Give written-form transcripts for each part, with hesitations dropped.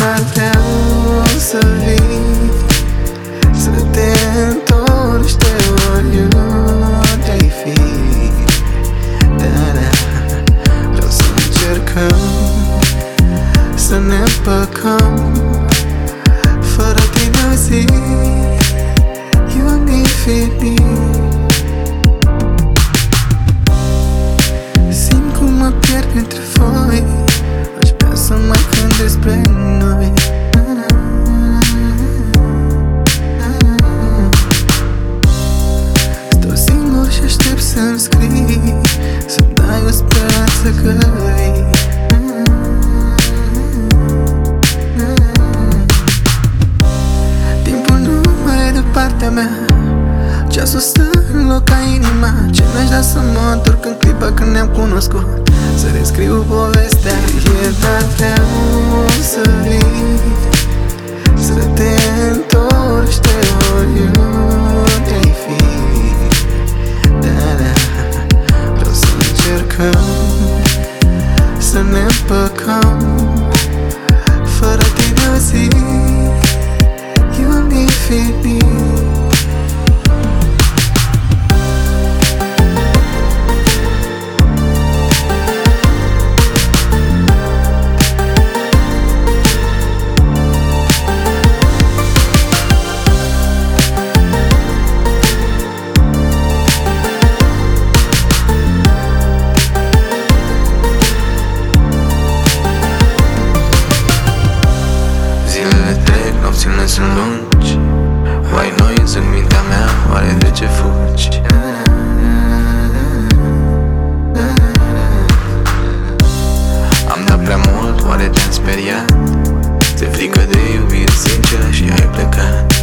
dar vreau să vii, să te întorci de oriunde ai fi. Da, vreau să încercăm să ne împăcăm. Fără tine o zi e un infinit. Simt cum mă pierd printre foi, aș vrea să mai cânt despre noi. Stau singur și aștept să-mi scrii, să-mi dai o speranță că vii. Timpul nu mai e de partea mea, ceasul stă în loc ca inima. Ce mi-aș da să mă întorc în clipa când ne-am cunoscut, să rescriu povestea ieri, dar vreau să vii, să te întorci de oriunde ai fi. Da, vreau să încercăm să ne împăcăm. Fără tine o zi e un infinit. Nopțile sunt lungi, mai noi în mintea mea, oare de ce fugi? Am dat prea mult, oare te-am speriat? Ți-e frică de iubire sinceră și ai plecat.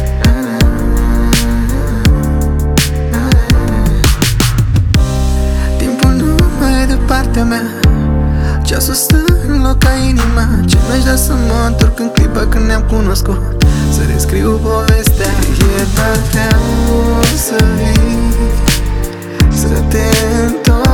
Timpul nu mai e de partea mea, ceasul stă în loc ca inima. Ce mi-aș da să mă întorc în clipa când ne-am cunoscut, să rescriu povestea ieri, dar vreau să vii, să te întorci